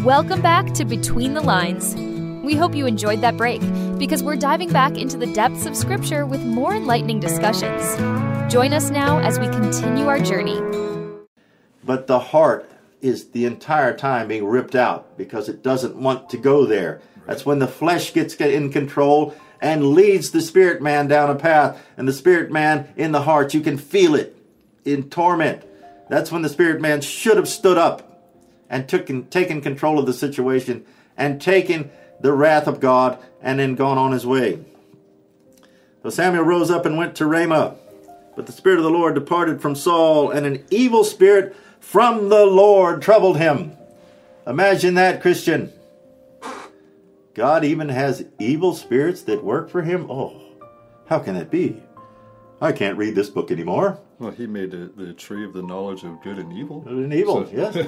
Welcome back to Between the Lines. We hope you enjoyed that break, because we're diving back into the depths of Scripture with more enlightening discussions. Join us now as we continue our journey. But the heart is the entire time being ripped out because it doesn't want to go there. That's when the flesh gets in control and leads the spirit man down a path. And the spirit man in the heart, you can feel it in torment. That's when the spirit man should have stood up and taken control of the situation and taken the wrath of God and then gone on his way. So Samuel rose up and went to Ramah. But the Spirit of the Lord departed from Saul, and an evil spirit from the Lord troubled him. Imagine that, Christian. God even has evil spirits that work for him? Oh, how can that be? I can't read this book anymore. Well, he made the tree of the knowledge of good and evil. Good and evil, yes.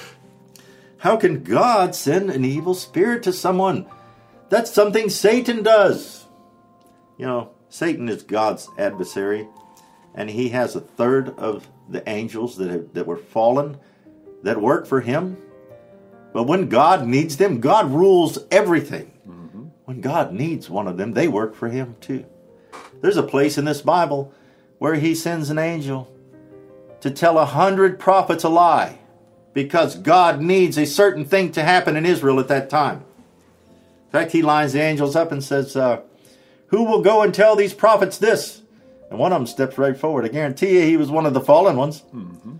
How can God send an evil spirit to someone? That's something Satan does. You know, Satan is God's adversary, and he has a third of the angels that were fallen that work for him. But when God needs them, God rules everything. Mm-hmm. When God needs one of them, they work for him too. There's a place in this Bible where he sends an angel to tell 100 prophets a lie because God needs a certain thing to happen in Israel at that time. In fact, he lines the angels up and says, who will go and tell these prophets this? And one of them steps right forward. I guarantee you he was one of the fallen ones. Mm-hmm.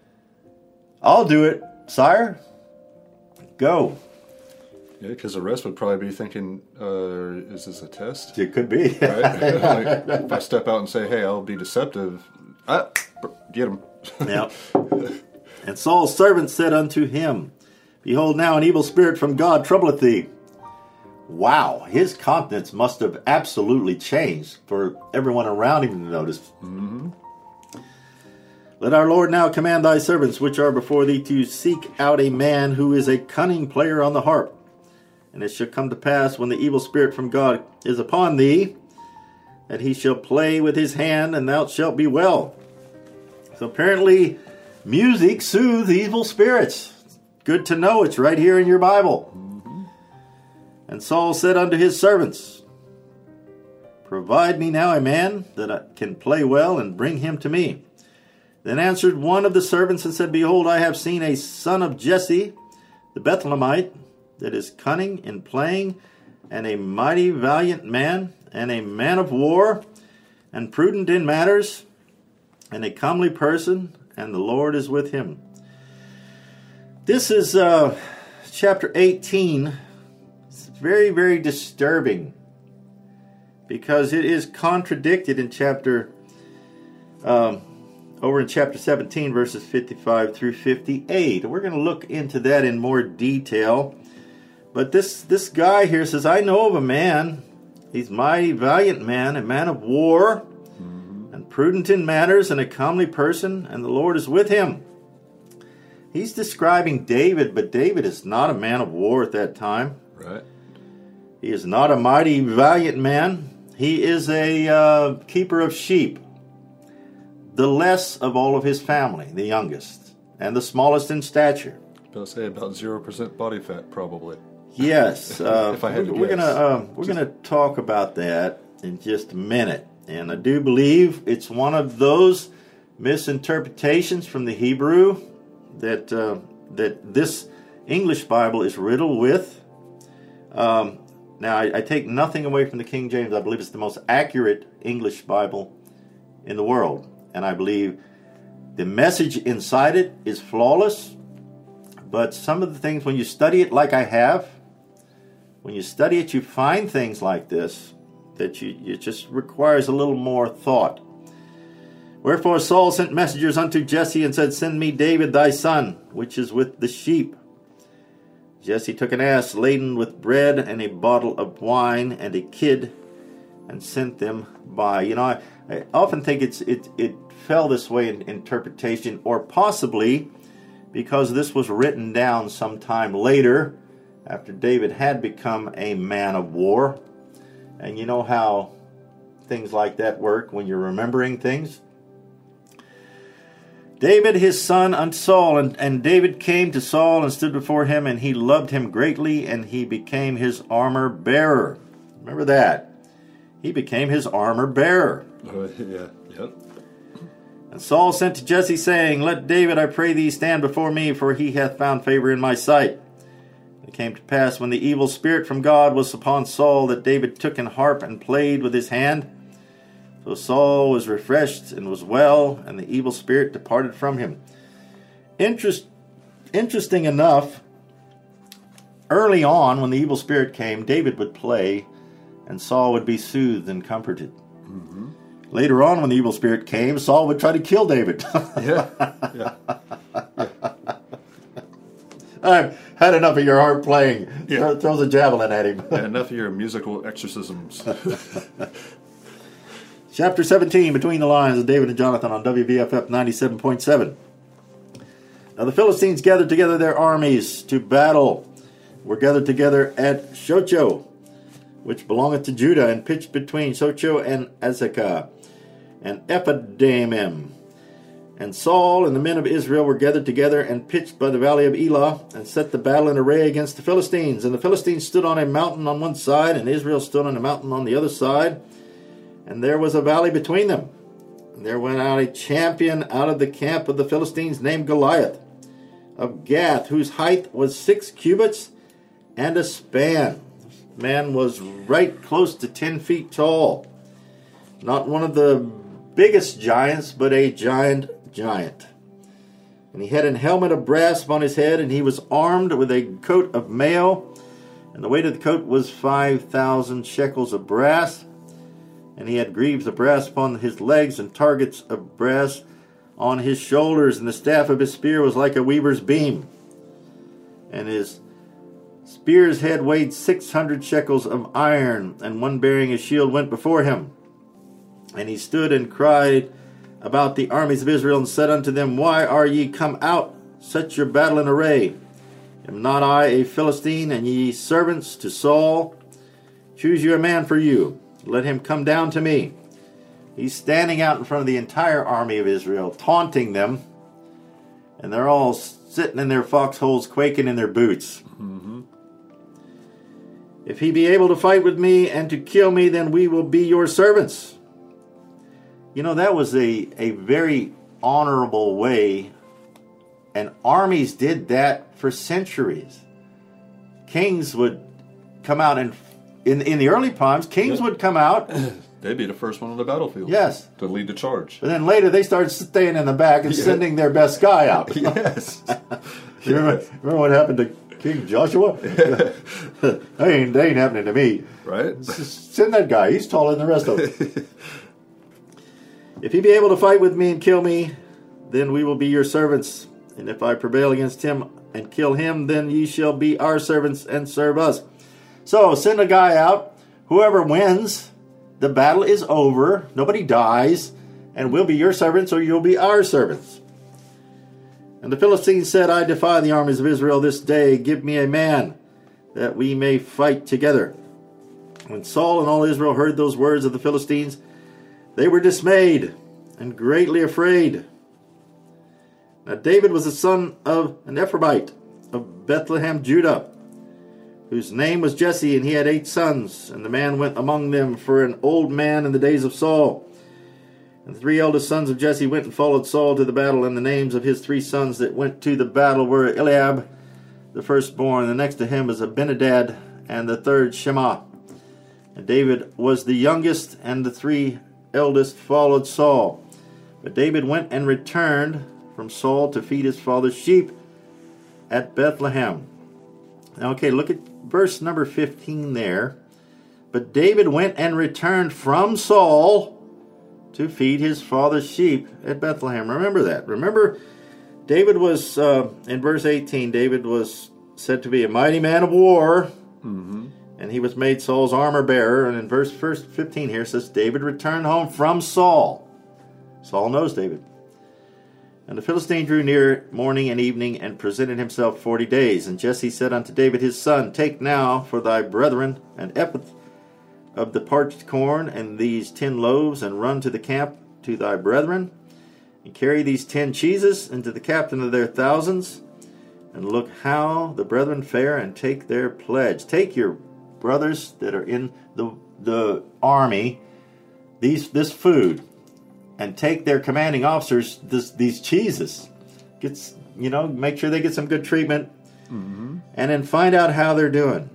I'll do it, sire. Go. Yeah, because the rest would probably be thinking, is this a test? It could be. Right? Like, if I step out and say, hey, I'll be deceptive, get him. Yeah. And Saul's servant said unto him, behold, now an evil spirit from God troubleth thee. Wow, his countenance must have absolutely changed for everyone around him to notice. Mm-hmm. Let our Lord now command thy servants which are before thee to seek out a man who is a cunning player on the harp. And it shall come to pass when the evil spirit from God is upon thee, that he shall play with his hand, and thou shalt be well. So apparently, music soothes evil spirits. Good to know, it's right here in your Bible. Mm-hmm. And Saul said unto his servants, provide me now a man that I can play well, and bring him to me. Then answered one of the servants and said, behold, I have seen a son of Jesse, the Bethlehemite, that is cunning in playing, and a mighty valiant man, and a man of war, and prudent in matters, and a comely person, and the Lord is with him. This is chapter 18. It's very, very disturbing, because it is contradicted in over in chapter 17, verses 55 through 58. We're going to look into that in more detail. But this guy here says, I know of a man, he's mighty valiant man, a man of war, mm-hmm. and prudent in matters, and a comely person, and the Lord is with him. He's describing David, but David is not a man of war at that time. Right. He is not a mighty valiant man. He is a keeper of sheep. The less of all of his family, the youngest, and the smallest in stature. I'll say about 0% body fat, probably. Yes, if I had to we're gonna talk about that in just a minute, and I do believe it's one of those misinterpretations from the Hebrew that this English Bible is riddled with. Now, I take nothing away from the King James. I believe it's the most accurate English Bible in the world. And I believe the message inside it is flawless. But some of the things, when you study it like I have, when you study it, you find things like this that it just requires a little more thought. Wherefore Saul sent messengers unto Jesse and said, send me David thy son, which is with the sheep. Jesse took an ass laden with bread and a bottle of wine and a kid, and sent them by. You know, I often think it fell this way in interpretation, or possibly because this was written down sometime later after David had become a man of war. And you know how things like that work when you're remembering things. David his son unto Saul, and David came to Saul and stood before him, and he loved him greatly, and he became his armor bearer. Remember that. He became his armor bearer. Yep. And Saul sent to Jesse, saying, Let David, I pray thee, stand before me, for he hath found favor in my sight. It came to pass, when the evil spirit from God was upon Saul, that David took an harp and played with his hand. So Saul was refreshed and was well, and the evil spirit departed from him. Interesting enough, early on, when the evil spirit came, David would play, and Saul would be soothed and comforted. Mm-hmm. Later on, when the evil spirit came, Saul would try to kill David. Yeah. I've had enough of your harp playing. Yeah. Throws a javelin at him. Enough of your musical exorcisms. Chapter 17, Between the Lines of David and Jonathan on WVFF 97.7. Now the Philistines gathered together their armies to battle. Were gathered together at Shocho, which belongeth to Judah, and pitched between Shocho and Azekah, and Ephidaimim. And Saul and the men of Israel were gathered together and pitched by the valley of Elah, and set the battle in array against the Philistines. And the Philistines stood on a mountain on one side, and Israel stood on a mountain on the other side. And there was a valley between them. And there went out a champion out of the camp of the Philistines, named Goliath, of Gath, whose height was 6 cubits and a span. This man was right close to 10 feet tall. Not one of the biggest giants, but a giant. And he had an helmet of brass upon his head, and he was armed with a coat of mail, and the weight of the coat was 5,000 shekels of brass. And he had greaves of brass upon his legs, and targets of brass on his shoulders, and the staff of his spear was like a weaver's beam. And his spear's head weighed 600 shekels of iron, and one bearing a shield went before him. And he stood and cried about the armies of Israel, and said unto them, Why are ye come out? Set your battle in array. Am not I a Philistine, and ye servants to Saul? Choose you a man for you. Let him come down to me. He's standing out in front of the entire army of Israel, taunting them, and they're all sitting in their foxholes, quaking in their boots. Mm-hmm. If he be able to fight with me and to kill me, then we will be your servants. You know, that was a very honorable way, and armies did that for centuries. Kings would come out, and in the early times, kings would come out. They'd be the first one on the battlefield. Yes. To lead the charge. But then later they started staying in the back and sending their best guy out. Yes. Remember what happened to King Joshua? That ain't happening to me. Right? Send that guy. He's taller than the rest of them. If he be able to fight with me and kill me, then we will be your servants. And if I prevail against him and kill him, then ye shall be our servants and serve us. So send a guy out. Whoever wins, the battle is over. Nobody dies. And we'll be your servants, or you'll be our servants. And the Philistines said, I defy the armies of Israel this day. Give me a man, that we may fight together. When Saul and all Israel heard those words of the Philistines, they were dismayed and greatly afraid. Now David was the son of an Ephraimite of Bethlehem, Judah, whose name was Jesse, and he had 8 sons. And the man went among them for an old man in the days of Saul. And the 3 eldest sons of Jesse went and followed Saul to the battle, and the names of his 3 sons that went to the battle were Eliab, the firstborn. The next to him was Abinadab, and the third Shema. And David was the youngest, and the 3 eldest followed Saul. But David went and returned from Saul to feed his father's sheep at Bethlehem. Now, okay, look at verse number 15 there. But David went and returned from Saul to feed his father's sheep at Bethlehem. Remember that. Remember, David was, in verse 18, David was said to be a mighty man of war. Mm-hmm. And he was made Saul's armor bearer. And in verse 15 here says, David returned home from Saul. Saul knows David. And the Philistine drew near morning and evening, and presented himself 40 days. And Jesse said unto David his son, Take now for thy brethren an ephah of the parched corn, and these 10 loaves, and run to the camp to thy brethren. and carry these 10 cheeses into the captain of their thousands, and look how the brethren fare, and take their pledge. Take your brothers that are in the army this food, and take their commanding officers these cheeses. Make sure they get some good treatment, and then find out how they're doing.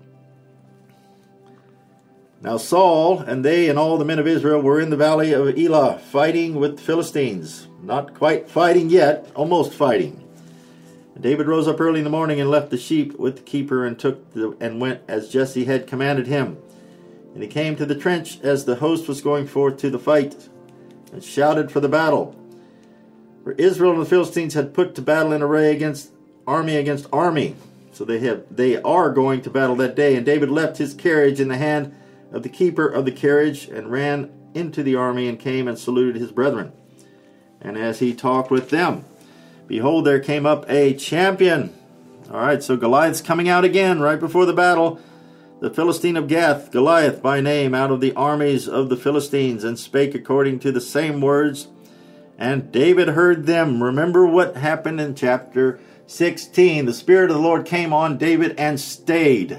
Now Saul and they and all the men of Israel were in the valley of Elah, fighting with the Philistines. Not quite fighting yet, almost fighting. And David rose up early in the morning and left the sheep with the keeper, and went as Jesse had commanded him. And he came to the trench as the host was going forth to the fight, and shouted for the battle. For Israel and the Philistines had put to battle in array against army. So they are going to battle that day. And David left his carriage in the hand of the keeper of the carriage, and ran into the army, and came and saluted his brethren. And as he talked with them, behold, there came up a champion. All right, so Goliath's coming out again right before the battle. The Philistine of Gath, Goliath by name, out of the armies of the Philistines, and spake according to the same words. And David heard them. Remember what happened in chapter 16. The Spirit of the Lord came on David and stayed.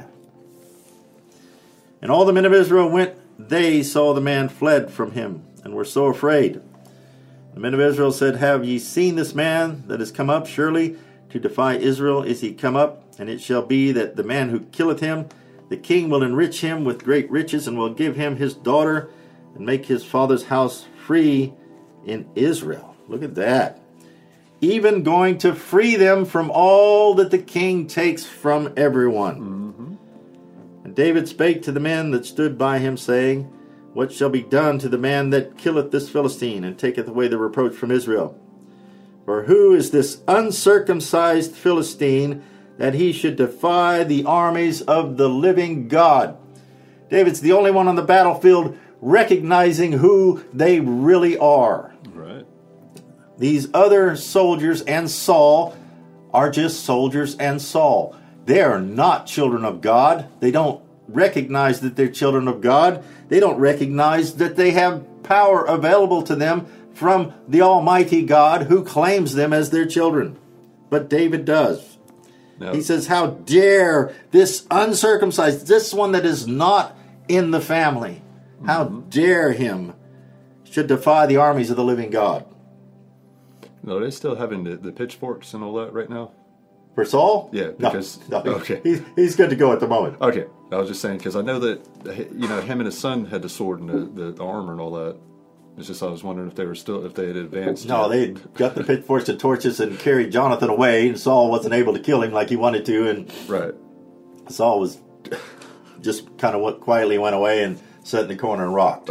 And all the men of Israel went, they saw the man fled from him, and were so afraid. The men of Israel said, have ye seen this man that is come up? Surely to defy Israel is he come up. And it shall be that the man who killeth him, the king will enrich him with great riches, and will give him his daughter, and make his father's house free in Israel. Look at that. Even going to free them from all that the king takes from everyone. And David spake to the men that stood by him, saying, what shall be done to the man that killeth this Philistine, and taketh away the reproach from Israel? For who is this uncircumcised Philistine, that he should defy the armies of the living God? David's the only one on the battlefield recognizing who they really are. Right. These other soldiers and Saul are just soldiers and Saul. They are not children of God. They don't recognize that they're children of God. They don't recognize that they have power available to them from the Almighty God, who claims them as their children. But David does. No. He says, how dare this uncircumcised, this one that is not in the family, how dare him should defy the armies of the living God? No, they're still having the pitchforks and all that right now? For Saul? Yeah, because... No, okay. He's good to go at the moment. Okay, I was just saying, because I know that, him and his son had the sword and the armor and all that. It's just I was wondering if they had advanced. No, they got the pitchforks and torches and carried Jonathan away, and Saul wasn't able to kill him like he wanted to, and right. Saul was just kind of quietly went away and sat in the corner and rocked.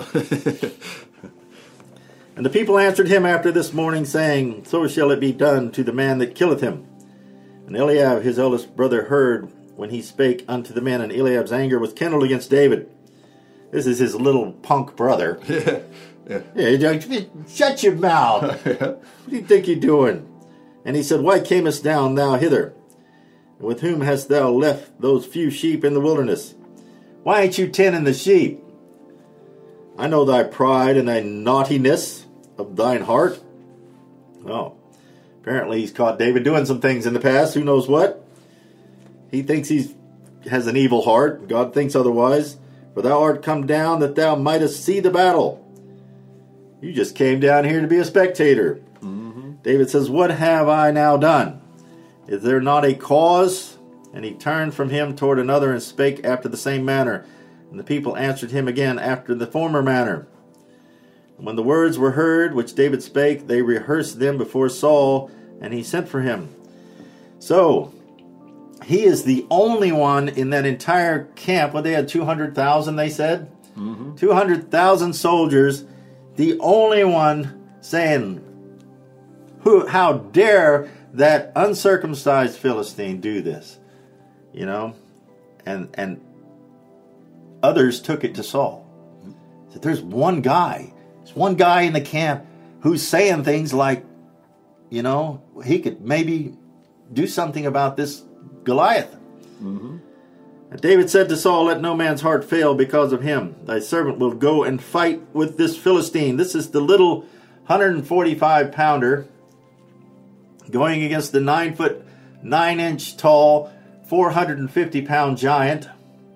And the people answered him after this morning, saying, so shall it be done to the man that killeth him. And Eliab his eldest brother heard when he spake unto the men, and Eliab's anger was kindled against David. This is his little punk brother. Yeah, shut your mouth. What do you think you're doing? And he said, why camest thou hither? And with whom hast thou left those few sheep in the wilderness? Why ain't you tending the sheep? I know thy pride and thy naughtiness of thine heart. Oh, apparently he's caught David doing some things in the past. Who knows what? He thinks he has an evil heart. God thinks otherwise. For thou art come down that thou mightest see the battle. You just came down here to be a spectator. David says, what have I now done? Is there not a cause? And he turned from him toward another, and spake after the same manner. And the people answered him again after the former manner. And when the words were heard which David spake, they rehearsed them before Saul, and he sent for him. So, he is the only one in that entire camp. Well, they had 200,000, they said? 200,000 soldiers. The only one saying, how dare that uncircumcised Philistine do this? You know? And others took it to Saul. So there's one guy. There's one guy in the camp who's saying things like, you know, he could maybe do something about this Goliath. And David said to Saul, let no man's heart fail because of him. Thy servant will go and fight with this Philistine. This is the little 145 pounder going against the 9 foot 9 inch tall 450 pound giant.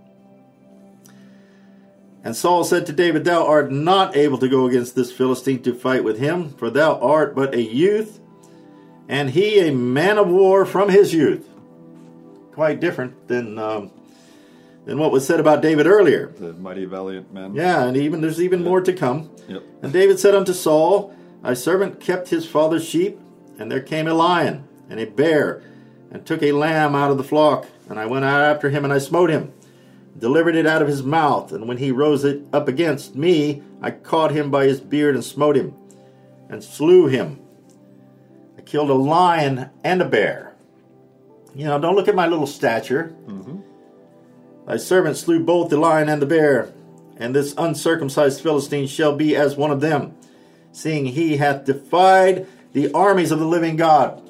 And Saul said to David, "Thou art not able to go against this Philistine to fight with him, for thou art but a youth, and he a man of war from his youth." Quite different than what was said about David earlier. The mighty valiant man. Yeah, and there's even more to come. Yep. And David said unto Saul, "Thy servant kept his father's sheep, and there came a lion and a bear, and took a lamb out of the flock. And I went out after him, and I smote him, delivered it out of his mouth. And when he rose it up against me, I caught him by his beard, and smote him, and slew him. I killed a lion and a bear." You know, don't look at my little stature. Mm-hmm. "Thy servant slew both the lion and the bear, and this uncircumcised Philistine shall be as one of them, seeing he hath defied the armies of the living God."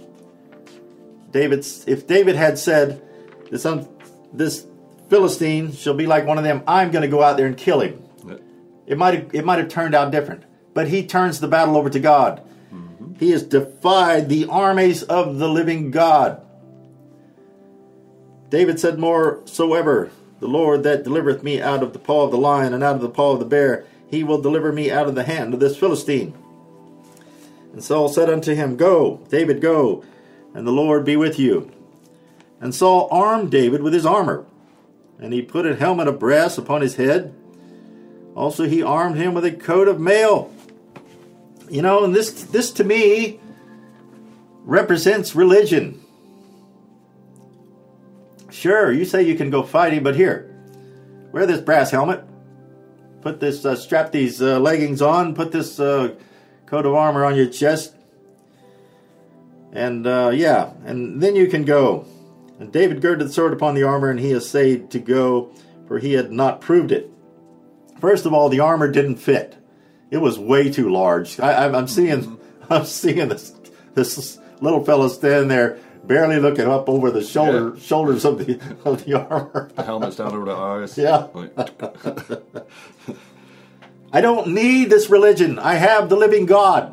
If David had said, this Philistine shall be like one of them, I'm going to go out there and kill him, it might have turned out different. But he turns the battle over to God. Mm-hmm. He has defied the armies of the living God. David said, "Moreover, the Lord that delivereth me out of the paw of the lion and out of the paw of the bear, he will deliver me out of the hand of this Philistine." And Saul said unto him, "Go, David, go, and the Lord be with you." And Saul armed David with his armor, and he put a helmet of brass upon his head. Also he armed him with a coat of mail. You know, and this to me represents religion. Sure, you say you can go fighting, but here, wear this brass helmet, put this, strap these leggings on, put this coat of armor on your chest, and and then you can go. And David girded the sword upon the armor, and he essayed to go, for he had not proved it. First of all, the armor didn't fit; it was way too large. I'm seeing this little fellow standing there, barely looking up over the shoulders of the armor. The helmet's down over the eyes. Yeah. I don't need this religion. I have the living God.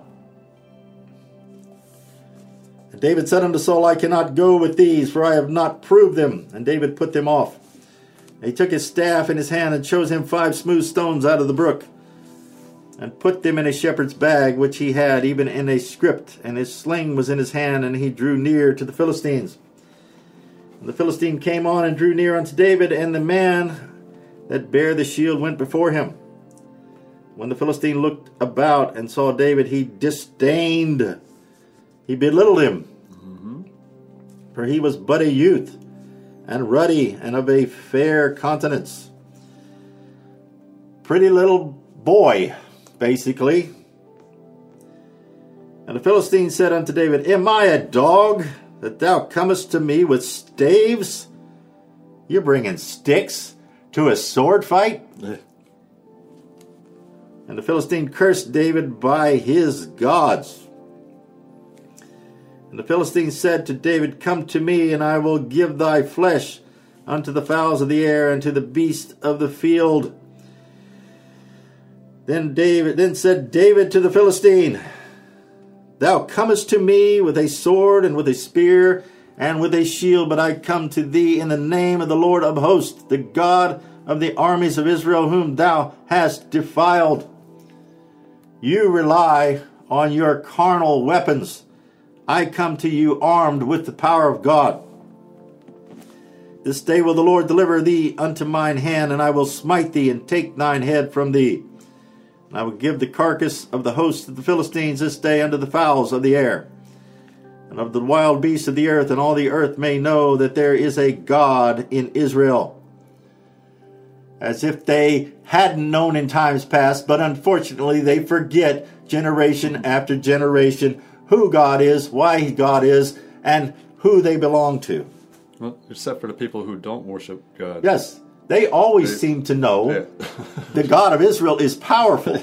And David said unto Saul, "I cannot go with these, for I have not proved them." And David put them off. And he took his staff in his hand, and chose him 5 smooth stones out of the brook, and put them in a shepherd's bag, which he had, even in a script. And his sling was in his hand, and he drew near to the Philistines. And the Philistine came on and drew near unto David, and the man that bare the shield went before him. When the Philistine looked about and saw David, he disdained. He belittled him. Mm-hmm. For he was but a youth, and ruddy, and of a fair countenance. Pretty little boy, basically. And the Philistine said unto David, "Am I a dog, that thou comest to me with staves? You're bringing sticks to a sword fight?" And the Philistine cursed David by his gods. And the Philistine said to David, "Come to me, and I will give thy flesh unto the fowls of the air, and to the beasts of the field." Then said David to the Philistine, "Thou comest to me with a sword, and with a spear, and with a shield, but I come to thee in the name of the Lord of hosts, the God of the armies of Israel, whom thou hast defiled. You rely on your carnal weapons. I come to you armed with the power of God. This day will the Lord deliver thee unto mine hand, and I will smite thee, and take thine head from thee. And I will give the carcass of the host of the Philistines this day unto the fowls of the air, and of the wild beasts of the earth, and all the earth may know that there is a God in Israel." As if they hadn't known in times past, but unfortunately they forget generation after generation who God is, why God is, and who they belong to. Well, except for the people who don't worship God. Yes, they always seem to know the God of Israel is powerful.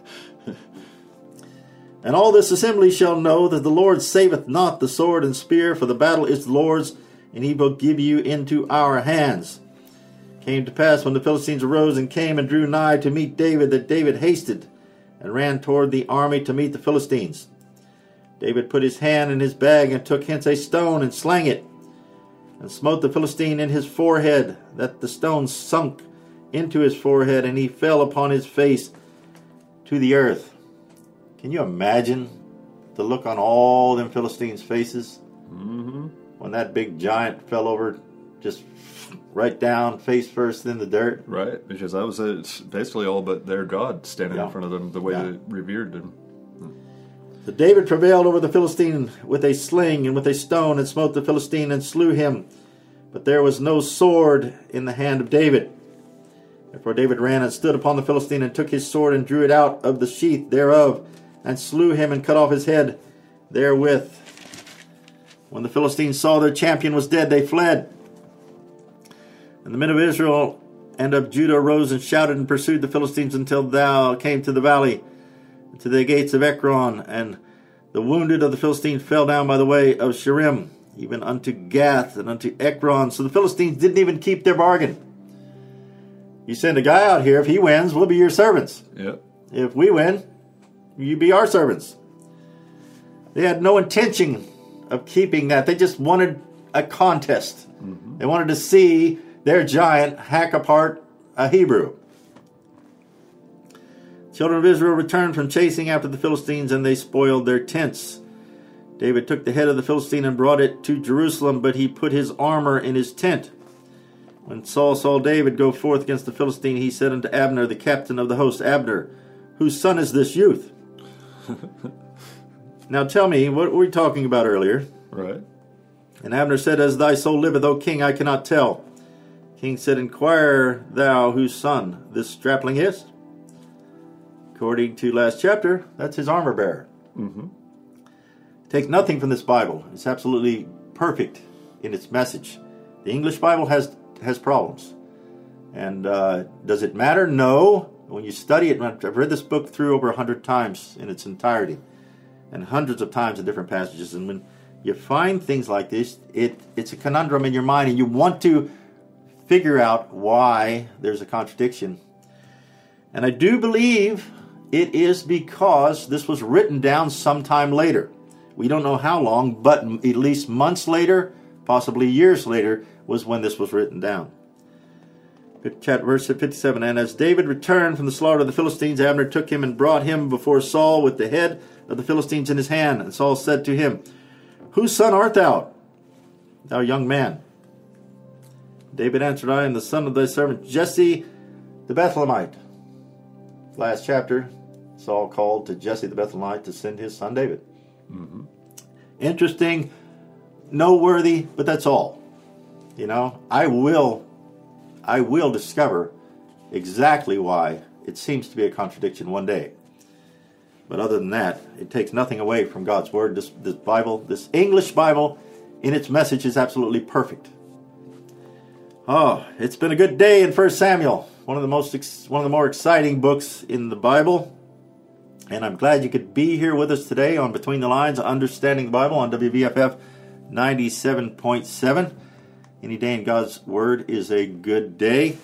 "And all this assembly shall know that the Lord saveth not the sword and spear, for the battle is the Lord's, and he will give you into our hands. It came to pass when the Philistines arose and came and drew nigh to meet David, that David hasted and ran toward the army to meet the Philistines. David put his hand in his bag and took hence a stone and slang it, and smote the Philistine in his forehead, that the stone sunk into his forehead, and he fell upon his face to the earth. Can you imagine the look on all them Philistines' faces when that big giant fell over, just right down, face first in the dirt? Right, because that was it's basically all but their God standing in front of them, the way they revered them. So David prevailed over the Philistine with a sling and with a stone, and smote the Philistine and slew him. But there was no sword in the hand of David. Therefore David ran and stood upon the Philistine, and took his sword and drew it out of the sheath thereof, and slew him and cut off his head therewith. When the Philistines saw their champion was dead, they fled. And the men of Israel and of Judah arose and shouted and pursued the Philistines until thou came to the valley, to the gates of Ekron, and the wounded of the Philistines fell down by the way of Sharim, even unto Gath and unto Ekron. So the Philistines didn't even keep their bargain. You send a guy out here, if he wins, we'll be your servants. Yep. If we win, you be our servants. They had no intention of keeping that. They just wanted a contest. They wanted to see their giant hack apart a Hebrew. Children of Israel returned from chasing after the Philistines, and they spoiled their tents. David took the head of the Philistine and brought it to Jerusalem, but he put his armor in his tent. When Saul saw David go forth against the Philistine, he said unto Abner, the captain of the host, Abner, whose son is this youth? Now tell me, what were we talking about earlier? Right. And Abner said, As thy soul liveth, O king, I cannot tell. King said, Inquire thou whose son this strapling is. According to last chapter, that's his armor bearer. Take nothing from this Bible. It's absolutely perfect in its message. The English Bible has problems. And does it matter? No. When you study it, I've read this book through over 100 times in its entirety, and hundreds of times in different passages. And when you find things like this, it's a conundrum in your mind, and you want to figure out why there's a contradiction. And I do believe it is because this was written down sometime later. We don't know how long, but at least months later, possibly years later, was when this was written down. Verse 57, And as David returned from the slaughter of the Philistines, Abner took him and brought him before Saul with the head of the Philistines in his hand. And Saul said to him, Whose son art thou, thou young man? David answered, I am the son of thy servant Jesse the Bethlehemite. Last chapter, Saul called to Jesse the Bethlehemite to send his son David. Interesting, noteworthy, but that's all. You know, I will discover exactly why it seems to be a contradiction one day. But other than that, it takes nothing away from God's Word. This Bible, this English Bible, in its message is absolutely perfect. Oh, it's been a good day in 1 Samuel, one of the more exciting books in the Bible. And I'm glad you could be here with us today on Between the Lines, Understanding the Bible on WVFF 97.7. Any day in God's Word is a good day.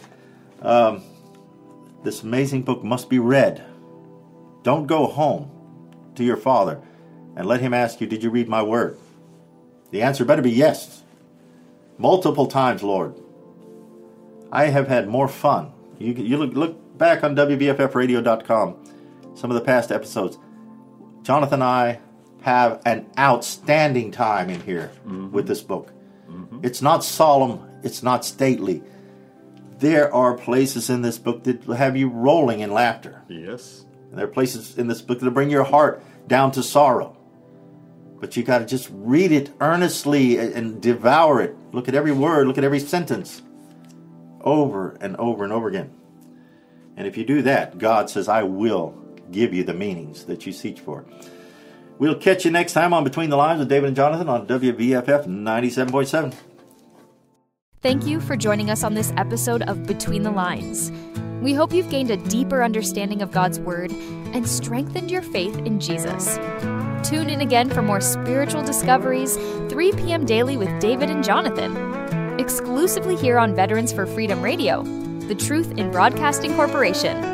This amazing book must be read. Don't go home to your father and let him ask you, did you read my word? The answer better be yes. Multiple times, Lord. I have had more fun. You look back on WVFFradio.com, some of the past episodes. Jonathan and I have an outstanding time in here with this book. It's not solemn. It's not stately. There are places in this book that have you rolling in laughter. Yes. And there are places in this book that bring your heart down to sorrow. But you got to just read it earnestly and devour it. Look at every word. Look at every sentence. Over and over and over again. And if you do that, God says, I will give you the meanings that you seek for. We'll catch you next time on Between the Lines with David and Jonathan on WVFF 97.7. Thank you for joining us on this episode of Between the Lines. We hope you've gained a deeper understanding of God's Word and strengthened your faith in Jesus. Tune in again for more spiritual discoveries, 3 p.m. daily with David and Jonathan. Exclusively here on Veterans for Freedom Radio, the Truth in Broadcasting Corporation.